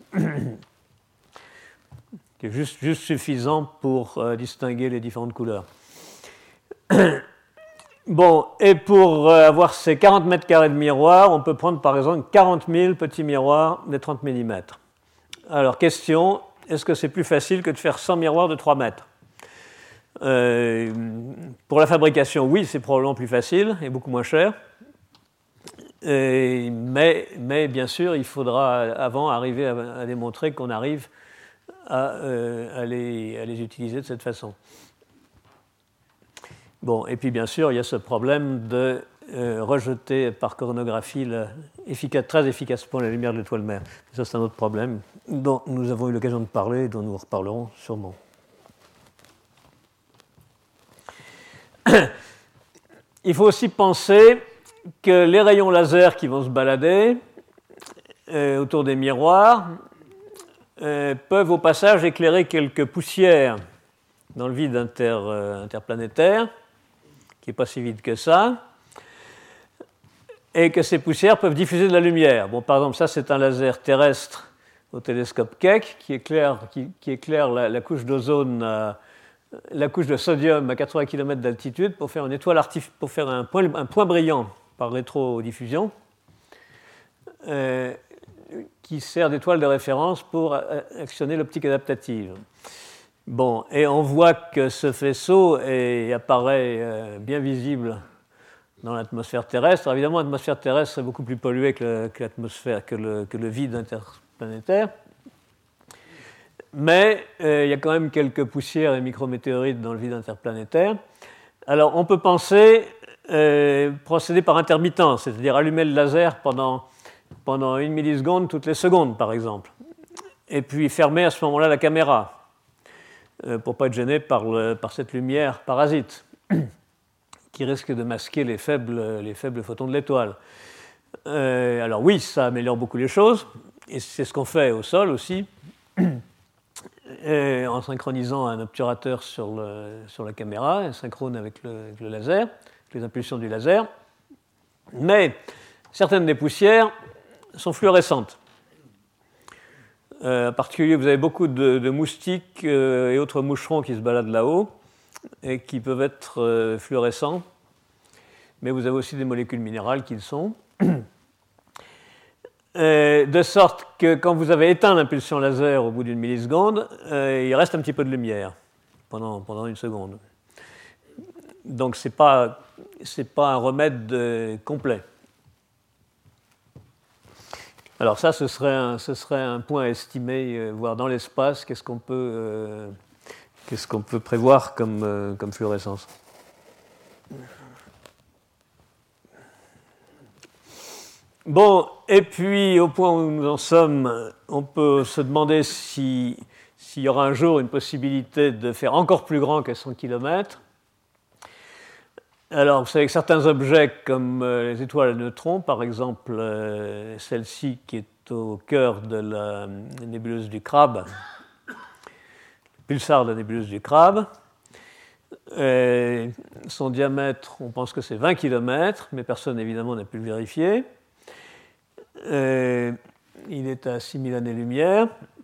Qui est juste, juste suffisant pour euh, distinguer les différentes couleurs. Bon, et pour avoir ces quarante mètres carrés de miroirs, on peut prendre par exemple quarante mille petits miroirs de trente millimètres. Alors, question, est-ce que c'est plus facile que de faire cent miroirs de trois mètres? euh, Pour la fabrication, oui, c'est probablement plus facile et beaucoup moins cher. Et, mais, mais bien sûr, il faudra avant arriver à, à démontrer qu'on arrive à, euh, à, les, à les utiliser de cette façon. Bon, et puis bien sûr, il y a ce problème de euh, rejeter par coronographie la, efficace, très efficacement la lumière de l'étoile mère. Ça, c'est un autre problème dont nous avons eu l'occasion de parler et dont nous reparlerons sûrement. Il faut aussi penser que les rayons laser qui vont se balader euh, autour des miroirs euh, peuvent au passage éclairer quelques poussières dans le vide inter, euh, interplanétaire, qui n'est pas si vide que ça, et que ces poussières peuvent diffuser de la lumière. Bon, par exemple, ça c'est un laser terrestre au télescope Keck qui éclaire, qui, qui éclaire la, la couche d'ozone, euh, la couche de sodium à quatre-vingts kilomètres d'altitude pour faire une étoile artif- pour faire un point, un point brillant par rétrodiffusion, euh, qui sert d'étoile de référence pour actionner l'optique adaptative. Bon, et on voit que ce faisceau est, apparaît euh, bien visible dans l'atmosphère terrestre. Alors, évidemment, l'atmosphère terrestre est beaucoup plus polluée que, le, que l'atmosphère, que le, que le vide interplanétaire. Mais euh, il y a quand même quelques poussières et micrométéorites dans le vide interplanétaire. Alors, on peut penser euh, procéder par intermittence, c'est-à-dire allumer le laser pendant, pendant une milliseconde toutes les secondes, par exemple, et puis fermer à ce moment-là la caméra, pour ne pas être gêné par, le, par cette lumière parasite qui risque de masquer les faibles, les faibles photons de l'étoile. Euh, alors oui, ça améliore beaucoup les choses, et c'est ce qu'on fait au sol aussi, et en synchronisant un obturateur sur, le, sur la caméra, synchrone avec le, avec le laser, avec les impulsions du laser. Mais certaines des poussières sont fluorescentes. Euh, en particulier, vous avez beaucoup de, de moustiques euh, et autres moucherons qui se baladent là-haut et qui peuvent être euh, fluorescents, mais vous avez aussi des molécules minérales qui le sont. euh, de sorte que quand vous avez éteint l'impulsion laser au bout d'une milliseconde, euh, il reste un petit peu de lumière pendant, pendant une seconde. Donc ce n'est pas, c'est pas un remède de, complet. Alors ça, ce serait un, ce serait un point à estimer, euh, voir dans l'espace, qu'est-ce qu'on peut, euh, qu'est-ce qu'on peut prévoir comme, euh, comme fluorescence. Bon, et puis au point où nous en sommes, on peut se demander si, s'il y aura un jour une possibilité de faire encore plus grand que cent kilomètres. Alors, vous savez que certains objets, comme euh, les étoiles à neutrons, par exemple euh, celle-ci qui est au cœur de la nébuleuse du Crabe, le pulsar de la nébuleuse du Crabe, euh, son diamètre, on pense que c'est vingt kilomètres, mais personne évidemment n'a pu le vérifier. Euh, il est à six mille années-lumière.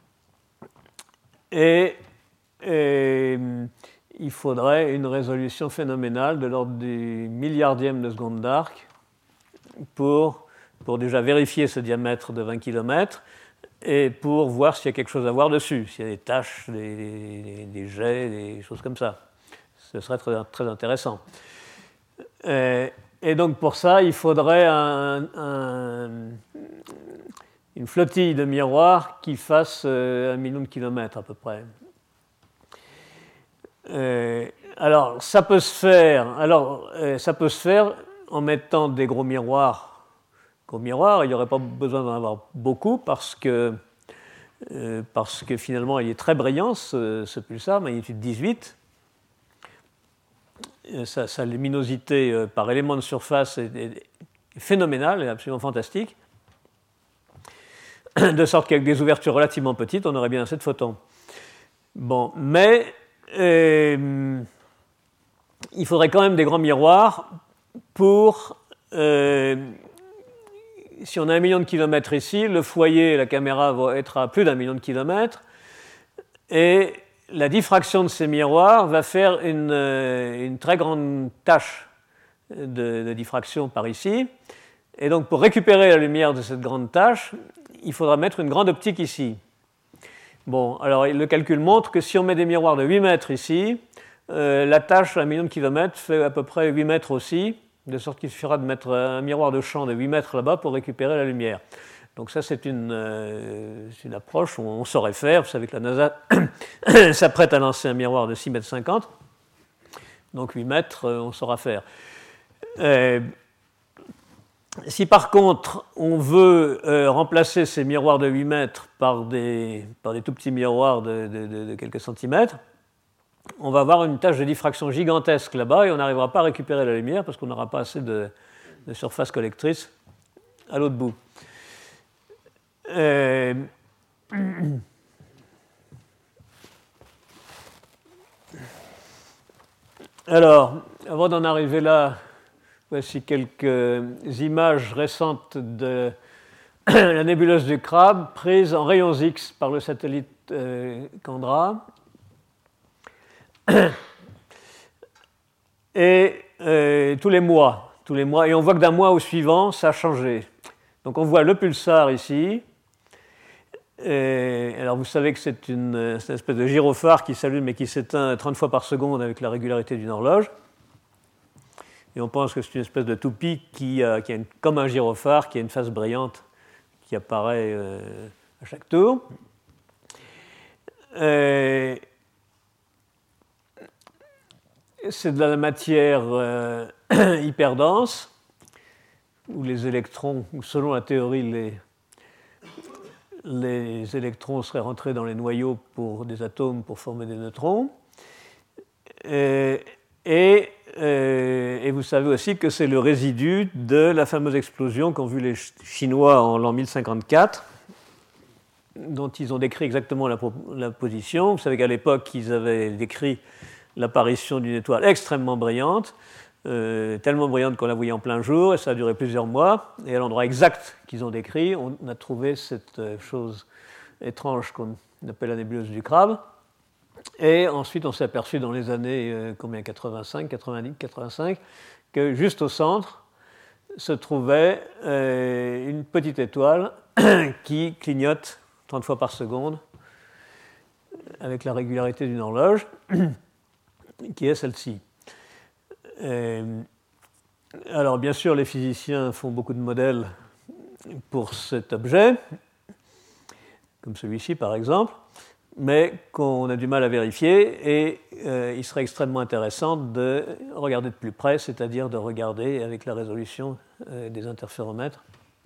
Et, et il faudrait une résolution phénoménale de l'ordre du milliardième de seconde d'arc pour, pour déjà vérifier ce diamètre de vingt kilomètres et pour voir s'il y a quelque chose à voir dessus, s'il y a des taches, des, des, des jets, des choses comme ça. Ce serait très, très intéressant. Et, et donc pour ça, il faudrait un, un, une flottille de miroirs qui fasse un million de kilomètres à peu près. Euh, alors, ça peut se faire. Alors, euh, ça peut se faire en mettant des gros miroirs. Gros miroirs, il n'y aurait pas besoin d'en avoir beaucoup parce que, euh, parce que finalement, il est très brillant ce, ce pulsar, magnitude dix-huit. Sa, sa luminosité euh, par élément de surface est, est, est phénoménale, est absolument fantastique. De sorte qu'avec des ouvertures relativement petites, on aurait bien assez de photons. Bon, mais Euh, il faudrait quand même des grands miroirs pour, euh, si on a un million de kilomètres ici, le foyer et la caméra vont être à plus d'un million de kilomètres, et la diffraction de ces miroirs va faire une, une très grande tache de, de diffraction par ici. Et donc, pour récupérer la lumière de cette grande tache, il faudra mettre une grande optique ici. Bon, alors le calcul montre que si on met des miroirs de huit mètres ici, euh, la tache à un million de kilomètres fait à peu près huit mètres aussi, de sorte qu'il suffira de mettre un miroir de champ de huit mètres là-bas pour récupérer la lumière. Donc ça, c'est une, euh, une approche où on saurait faire. Vous savez que la NASA s'apprête à lancer un miroir de six mètres cinquante. Donc huit mètres, on saura faire. Euh, si par contre, on veut euh, remplacer ces miroirs de huit mètres par des, par des tout petits miroirs de, de, de, de quelques centimètres, on va avoir une tâche de diffraction gigantesque là-bas et on n'arrivera pas à récupérer la lumière parce qu'on n'aura pas assez de, de surface collectrice à l'autre bout. Euh, Alors, avant d'en arriver là, voici quelques images récentes de la nébuleuse du Crabe prise en rayons X par le satellite euh, Candra. Et euh, tous les mois, tous les mois, et on voit que d'un mois au suivant, ça a changé. Donc on voit le pulsar ici. Et alors vous savez que c'est une, une espèce de gyrophare qui s'allume mais qui s'éteint trente fois par seconde avec la régularité d'une horloge. Et on pense que c'est une espèce de toupie qui a, qui a une, comme un gyrophare, qui a une face brillante qui apparaît euh, à chaque tour. Et c'est de la matière euh, hyper dense, où les électrons, où selon la théorie, les, les électrons seraient rentrés dans les noyaux pour des atomes pour former des neutrons. Et, et, et vous savez aussi que c'est le résidu de la fameuse explosion qu'ont vu les Chinois en l'an mille cinquante-quatre, dont ils ont décrit exactement la, la position. Vous savez qu'à l'époque, ils avaient décrit l'apparition d'une étoile extrêmement brillante, euh, tellement brillante qu'on la voyait en plein jour, et ça a duré plusieurs mois. Et à l'endroit exact qu'ils ont décrit, on a trouvé cette chose étrange qu'on appelle la nébuleuse du Crabe. Et ensuite, on s'est aperçu dans les années euh, combien, quatre-vingt-cinq, quatre-vingt-dix, quatre-vingt-cinq, que juste au centre se trouvait euh, une petite étoile qui clignote trente fois par seconde avec la régularité d'une horloge, qui est celle-ci. Euh, alors, bien sûr, les physiciens font beaucoup de modèles pour cet objet, comme celui-ci, par exemple, mais qu'on a du mal à vérifier, et euh, il serait extrêmement intéressant de regarder de plus près, c'est-à-dire de regarder avec la résolution euh, des interféromètres.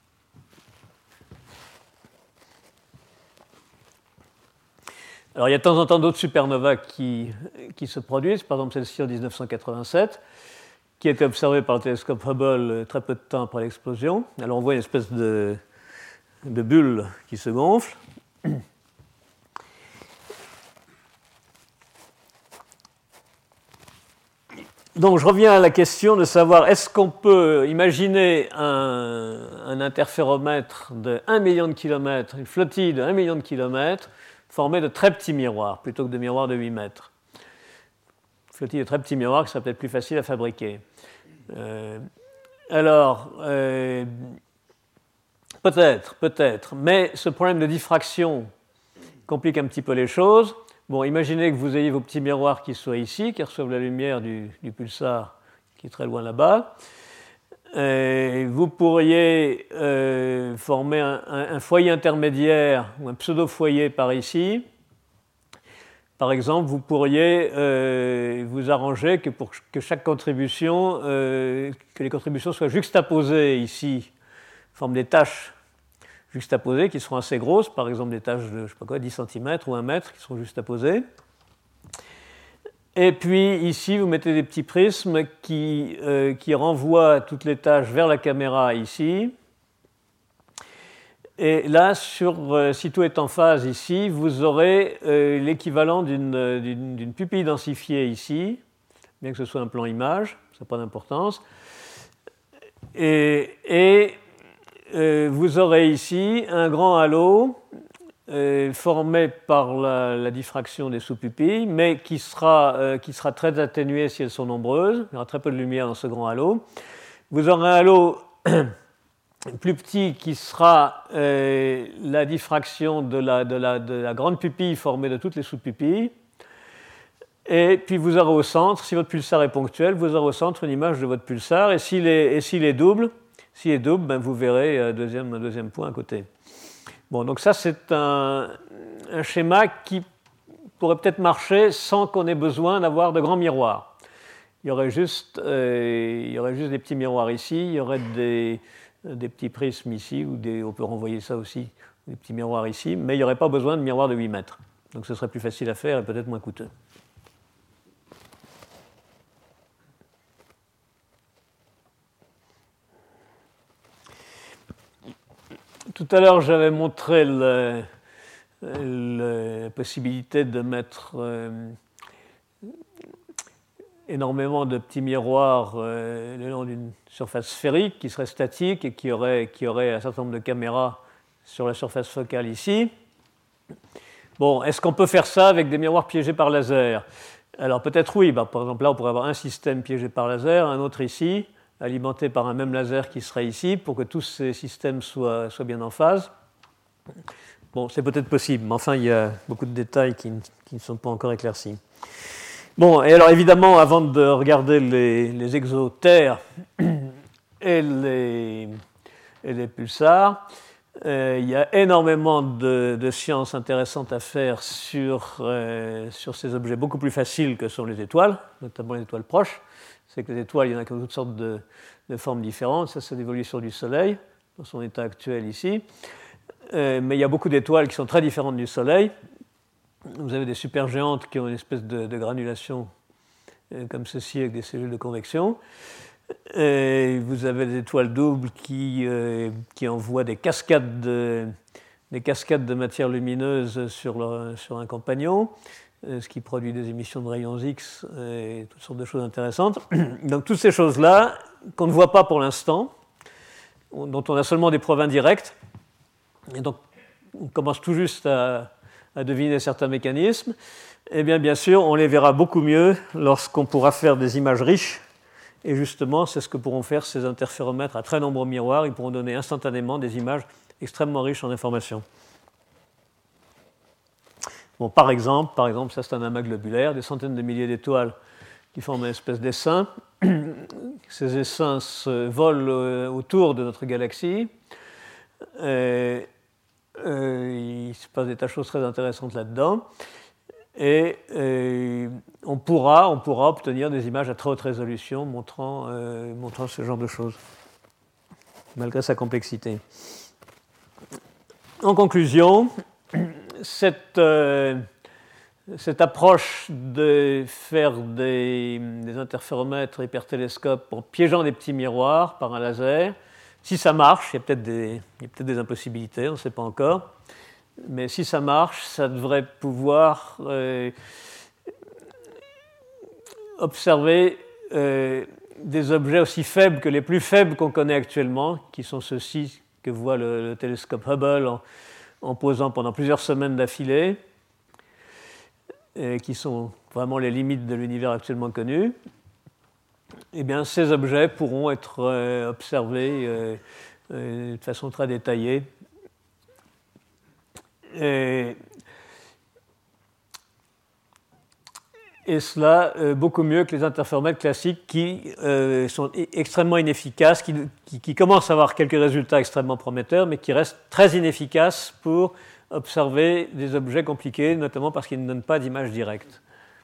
Alors, il y a de temps en temps d'autres supernovas qui, qui se produisent, par exemple celle-ci en dix-neuf cent quatre-vingt-sept, qui a été observée par le télescope Hubble très peu de temps après l'explosion. Alors, on voit une espèce de, de bulle qui se gonfle. Donc, je reviens à la question de savoir, est-ce qu'on peut imaginer un, un interféromètre de un million de kilomètres, une flottille de un million de kilomètres, formée de très petits miroirs, plutôt que de miroirs de huit mètres. Une flottille de très petits miroirs qui serait peut-être plus facile à fabriquer. Euh, alors, euh, peut-être, peut-être, mais ce problème de diffraction complique un petit peu les choses. Bon, imaginez que vous ayez vos petits miroirs qui soient ici, qui reçoivent la lumière du, du pulsar qui est très loin là-bas. Et vous pourriez euh, former un, un, un foyer intermédiaire ou un pseudo-foyer par ici. Par exemple, vous pourriez euh, vous arranger que pour que chaque contribution, euh, que les contributions soient juxtaposées ici, forment des taches juxtaposées qui seront assez grosses, par exemple des taches de je sais pas quoi, dix centimètres ou un mètre qui seront juxtaposées. Et puis ici, vous mettez des petits prismes qui, euh, qui renvoient toutes les tâches vers la caméra ici. Et là, sur, euh, si tout est en phase ici, vous aurez euh, l'équivalent d'une, d'une, d'une pupille densifiée ici, bien que ce soit un plan image, ça n'a pas d'importance. Et, et euh, vous aurez ici un grand halo euh, formé par la, la diffraction des sous-pupilles, mais qui sera, euh, qui sera très atténuée si elles sont nombreuses. Il y aura très peu de lumière dans ce grand halo. Vous aurez un halo plus petit qui sera euh, la diffraction de la, de, la, de la grande pupille formée de toutes les sous-pupilles. Et puis vous aurez au centre, si votre pulsar est ponctuel, vous aurez au centre une image de votre pulsar. Et s'il est, et s'il est double, s'il est double, ben vous verrez un deuxième, un deuxième point à côté. Bon, donc ça, c'est un, un schéma qui pourrait peut-être marcher sans qu'on ait besoin d'avoir de grands miroirs. Il y aurait juste, euh, il y aurait juste des petits miroirs ici, il y aurait des, des petits prismes ici, ou des, on peut renvoyer ça aussi, des petits miroirs ici, mais il n'y aurait pas besoin de miroirs de huit mètres. Donc ce serait plus facile à faire et peut-être moins coûteux. Tout à l'heure, j'avais montré le, le, la possibilité de mettre euh, énormément de petits miroirs euh, le long d'une surface sphérique qui serait statique et qui aurait, qui aurait un certain nombre de caméras sur la surface focale ici. Bon, est-ce qu'on peut faire ça avec des miroirs piégés par laser? Alors peut-être oui. Bah, par exemple, là, on pourrait avoir un système piégé par laser, un autre ici, alimenté par un même laser qui serait ici, pour que tous ces systèmes soient, soient bien en phase. Bon, c'est peut-être possible, mais enfin, il y a beaucoup de détails qui, qui ne sont pas encore éclaircis. Bon, et alors évidemment, avant de regarder les, les exotères et les, et les pulsars, euh, il y a énormément de, de sciences intéressantes à faire sur, euh, sur ces objets beaucoup plus faciles que sont les étoiles, notamment les étoiles proches. C'est que les étoiles, il y en a toutes sortes de, de formes différentes. Ça, c'est l'évolution du Soleil, dans son état actuel ici. Euh, mais il y a beaucoup d'étoiles qui sont très différentes du Soleil. Vous avez des supergéantes qui ont une espèce de, de granulation euh, comme ceci, avec des cellules de convection. Et vous avez des étoiles doubles qui, euh, qui envoient des cascades de, des cascades de matière lumineuse sur, leur, sur un compagnon, ce qui produit des émissions de rayons X et toutes sortes de choses intéressantes. Donc toutes ces choses-là, qu'on ne voit pas pour l'instant, dont on a seulement des preuves indirectes, et donc on commence tout juste à, à deviner certains mécanismes, eh bien bien sûr, on les verra beaucoup mieux lorsqu'on pourra faire des images riches, et justement, c'est ce que pourront faire ces interféromètres à très nombreux miroirs. Ils pourront donner instantanément des images extrêmement riches en informations. Bon, par exemple, par exemple, ça c'est un amas globulaire, des centaines de milliers d'étoiles qui forment une espèce d'essaim. Ces essaims se volent autour de notre galaxie. Et, euh, il se passe des tas de choses très intéressantes là-dedans. Et, et on, pourra, on pourra obtenir des images à très haute résolution montrant, euh, montrant ce genre de choses, malgré sa complexité. En conclusion, Cette, euh, cette approche de faire des, des interféromètres hypertélescopes en piégeant des petits miroirs par un laser, si ça marche, il y a peut-être des, il y a peut-être des impossibilités, on ne sait pas encore, mais si ça marche, ça devrait pouvoir euh, observer euh, des objets aussi faibles que les plus faibles qu'on connaît actuellement, qui sont ceux-ci que voit le, le télescope Hubble en, en posant pendant plusieurs semaines d'affilée, et qui sont vraiment les limites de l'univers actuellement connu. Eh bien, ces objets pourront être euh, observés euh, euh, de façon très détaillée. Et, et cela euh, beaucoup mieux que les interféromètres classiques qui euh, sont extrêmement inefficaces, qui, qui, qui commencent à avoir quelques résultats extrêmement prometteurs, mais qui restent très inefficaces pour observer des objets compliqués, notamment parce qu'ils ne donnent pas d'image directe.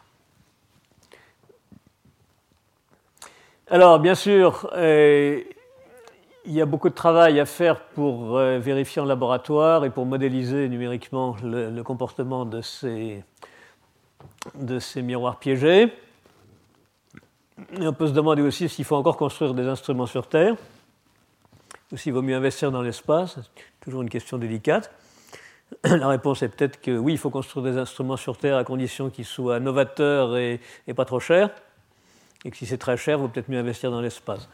Alors, bien sûr, euh, il y a beaucoup de travail à faire pour euh, vérifier en laboratoire et pour modéliser numériquement le, le comportement de ces, de ces miroirs piégés. Et on peut se demander aussi s'il faut encore construire des instruments sur Terre, ou s'il vaut mieux investir dans l'espace. C'est toujours une question délicate. La réponse est peut-être que oui, il faut construire des instruments sur Terre à condition qu'ils soient novateurs et, et pas trop chers. Et que si c'est très cher, il vaut peut-être mieux investir dans l'espace.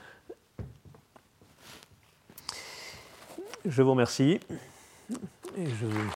Je vous remercie. Et je...